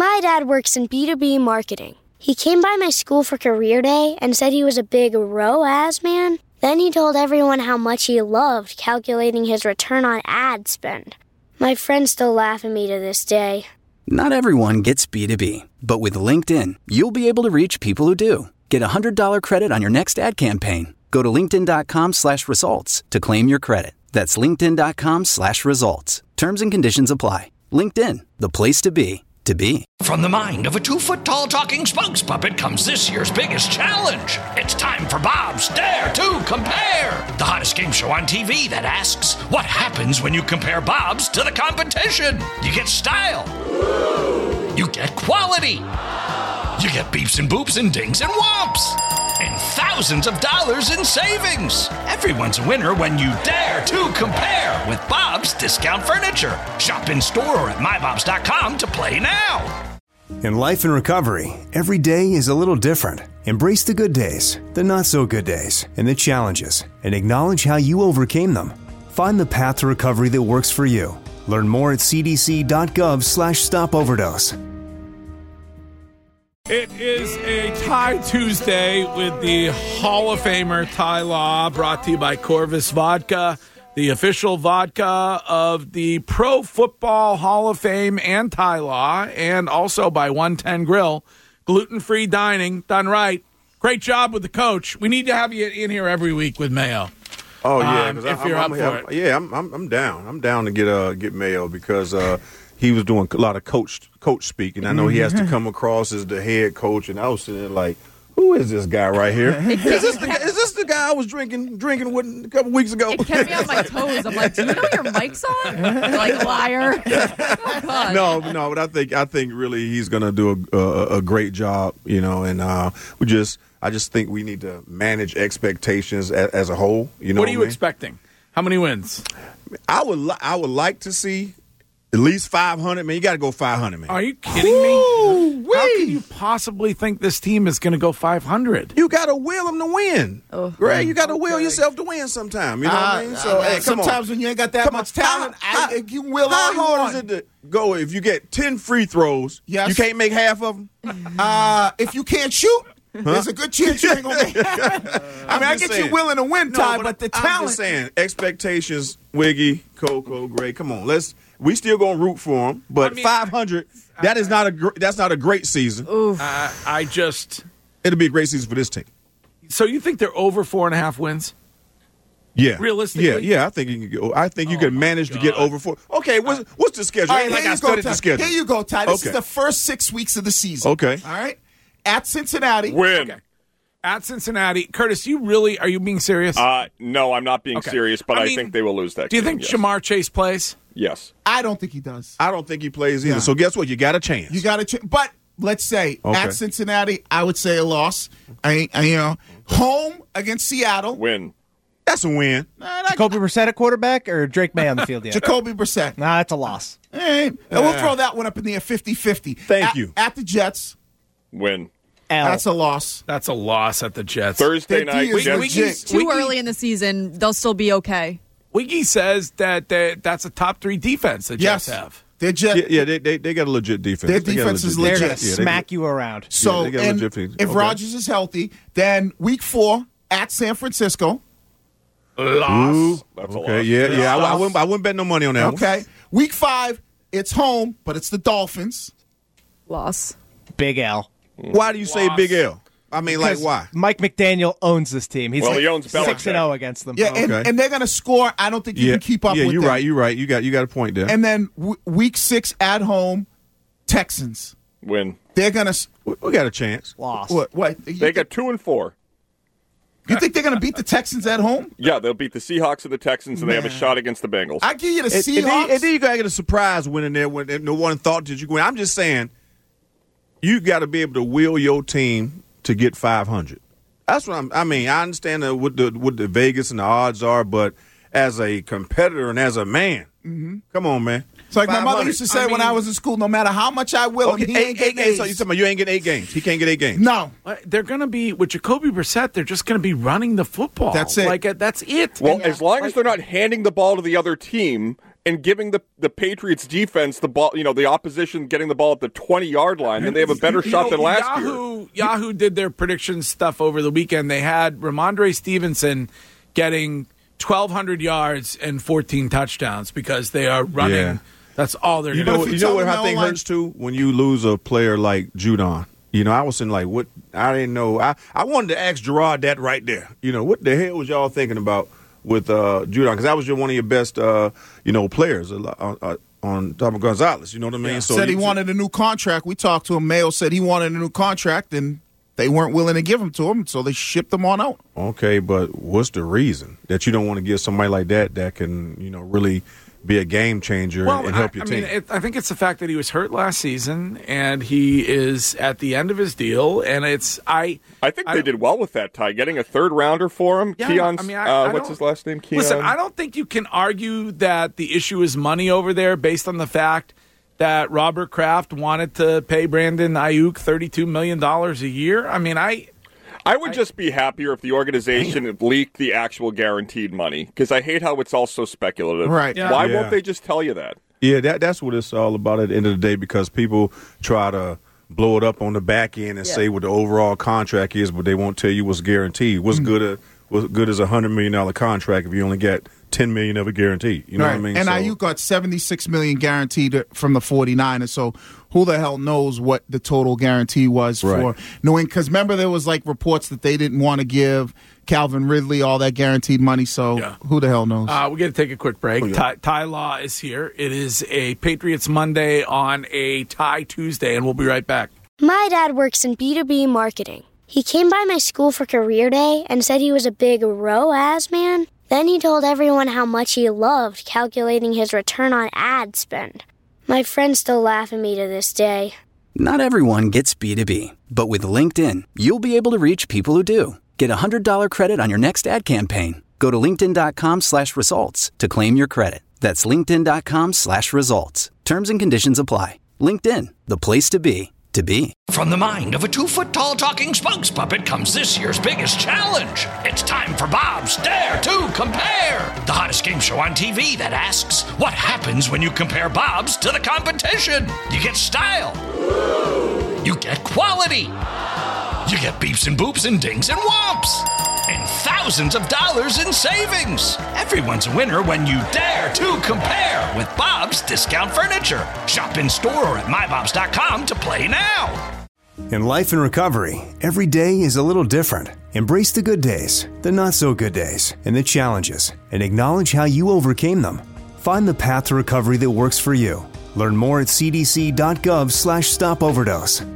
My dad works in B2B marketing. He came by my school for career day and said he was a big ROAS man. Then he told everyone how much he loved calculating his return on ad spend. My friends still laugh at me to this day. Not everyone gets B2B, but with LinkedIn, you'll be able to reach people who do. Get a $100 credit on your next ad campaign. Go to linkedin.com/results to claim your credit. That's linkedin.com/results. Terms and conditions apply. LinkedIn, the place to be. From the mind of a 2-foot-tall talking spokes puppet comes this year's biggest challenge. It's time for Bob's Dare to Compare, the hottest game show on TV that asks, what happens when you compare Bob's to the competition? You get style. You get quality. You get beeps and boops and dings and whomps. And thousands of dollars in savings. Everyone's a winner when you dare to compare with Bob's Discount Furniture. Shop in store or at mybobs.com to play now. In life and recovery, every day is a little different. Embrace the good days, the not so good days, and the challenges, and acknowledge how you overcame them. Find the path to recovery that works for you. Learn more at cdc.gov/stopoverdose. It is a Tie Tuesday with the Hall of Famer Ty Law, brought to you by Corvus Vodka, the official vodka of the Pro Football Hall of Fame and Ty Law, and also by 110 Grill. Gluten-free dining, done right. Great job with the coach. We need to have you in here every week with Mayo. Oh yeah, if you're up for it. Yeah, I'm down. I'm down to get Mayo because he was doing a lot of coach speaking. I know he has to come across as the head coach, and I was sitting there like, who is this guy right here? Is this the guy I was drinking with a couple weeks ago? It kept me on my toes. I'm like, do you know your mic's on? You're like, liar. Oh, God. No, but I think really he's going to do a great job, and I just think we need to manage expectations as a whole. What are you expecting? How many wins? I would like to see at least 500, man. You got to go 500, man. Are you kidding me? How can you possibly think this team is going to go 500? You got to will them to win. Oh. Greg, you got to will yourself to win sometime. You know what I mean? So, hey, sometimes when you ain't got that much talent, you will all you How hard want. is it to go if you get 10 free throws, Yes. you can't make half of them? If you can't shoot, there's a good chance you ain't going to make it. I get you willing to win, Ty, but the talent. I'm just saying, expectations, Wiggy, Coco, Greg, come on. We still going to root for them, but 500, that's not a great season. Oof. It'll be a great season for this team. So you think they're over 4.5 wins? Yeah, realistically. Yeah. I think you can manage to get over 4. Okay, what's the schedule? All right, I studied the schedule. Here you go, Ty. This Okay. is the first 6 weeks of the season. Okay. All right? At Cincinnati. Win. Okay. At Cincinnati. Curtis, are you being serious? No, I'm not being serious, but I think they will lose that game. Do you game, think yes. Shamar Chase plays? Yes. I don't think he does. I don't think he plays either. Yeah. So guess what? You got a chance. But let's say at Cincinnati, I would say a loss. Home against Seattle. Win. That's a win. Jacoby Brissett at quarterback or Drake May on the field yet? Jacoby Brissett. Nah, that's a loss. All right. We'll throw that one up in the 50-50. Thank you. At the Jets. Win. L. That's a loss. That's a loss at the Jets. Thursday Their night. D is legit. Too early in the season. They'll still be okay. Wiggy says that that's a top 3 defense the Jets have. They're Jets. Yeah, they got a legit defense. Their defense is legit. They're going to smack you around. So they got a legit defense. if Rodgers is healthy, then week 4 at San Francisco. Loss. That's a Okay, loss. yeah. I wouldn't bet no money on that one. Okay. Week 5, it's home, but it's the Dolphins. Loss. Big L. Why do you say Big L? I mean, Because why? Mike McDaniel owns this team. He's He owns Belichick. 6-0 against them. Yeah, and they're going to score. I don't think you can keep up with you're them. right. You're right. You got a point there. And then week 6 at home, Texans. Win. They're going to. We got a chance. Loss. What? They got 2-4. You think they're going to beat the Texans at home? Yeah, they'll beat the Seahawks and the Texans, and they have a shot against the Bengals. I give you the And Seahawks. then you got to get a surprise win in there when no one thought that you could win. I'm just saying, you got to be able to will your team to get 500. That's what I mean, I understand what the Vegas and the odds are, but as a competitor and as a man, come on, man. It's like my mother 500. used to say when I was in school, no matter how much I will him, he ain't getting A's. So you talking about you ain't getting 8 games. He can't get 8 games. No. They're going to be, with Jacoby Brissett, they're just going to be running the football. That's it. That's it. Well, as long as they're not handing the ball to the other team, and giving the Patriots defense the ball, the opposition getting the ball at the 20-yard line, then they have a better shot than last year. Yahoo did their prediction stuff over the weekend. They had Ramondre Stevenson getting 1,200 yards and 14 touchdowns because they are running. Yeah. That's all they're doing. You know what I think hurts too? When you lose a player like Judon. I was in what I didn't know. I wanted to ask Gerard that right there. What the hell was y'all thinking about with Judon? Because that was one of your best, players on top of Gonzalez. You know what I mean? Yeah. So he wanted a new contract. We talked to him. Mayo said he wanted a new contract, and they weren't willing to give him to him, so they shipped him on out. Okay, but what's the reason that you don't want to give somebody like that can, really be a game changer and help your team? I think it's the fact that he was hurt last season, and he is at the end of his deal, and I think they did well with that, Ty. Getting a third-rounder for him. Yeah, Keon's, what's his last name? Keon? Listen, I don't think you can argue that the issue is money over there based on the fact that Robert Kraft wanted to pay Brandon Ayuk $32 million a year. I would just be happier if the organization leaked the actual guaranteed money, because I hate how it's all so speculative. Right. Yeah. Why won't they just tell you that? Yeah, that's what it's all about at the end of the day, because people try to blow it up on the back end and say what the overall contract is, but they won't tell you what's guaranteed. What's good as a $100 million contract if you only get $10 million of it guaranteed? You know what I mean? And Ayuk got $76 million guaranteed from the 49ers, so who the hell knows what the total guarantee was for knowing? Because remember, there was reports that they didn't want to give Calvin Ridley all that guaranteed money, so who the hell knows? We're going to take a quick break. Ty Law is here. It is a Patriots Monday on a Ty Tuesday, and we'll be right back. My dad works in B2B marketing. He came by my school for career day and said he was a big ROAS man. Then he told everyone how much he loved calculating his return on ad spend. My friends still laugh at me to this day. Not everyone gets B2B, but with LinkedIn, you'll be able to reach people who do. Get a $100 credit on your next ad campaign. Go to linkedin.com/results to claim your credit. That's linkedin.com/results. Terms and conditions apply. LinkedIn, the place to be. From the mind of a 2-foot-tall talking spokes puppet comes this year's biggest challenge. It's time for Bob's Dare to Compare, the hottest game show on TV that asks, what happens when you compare Bob's to the competition? You get style. You get quality. You get beeps and boops and dings and whomps. And thousands of dollars in savings. Everyone's a winner when you dare to compare with Bob's Discount Furniture. Shop in store or at mybobs.com to play now. In life and recovery, every day is a little different. Embrace the good days, the not so good days, and the challenges, and acknowledge how you overcame them. Find the path to recovery that works for you. Learn more at cdc.gov/stopoverdose.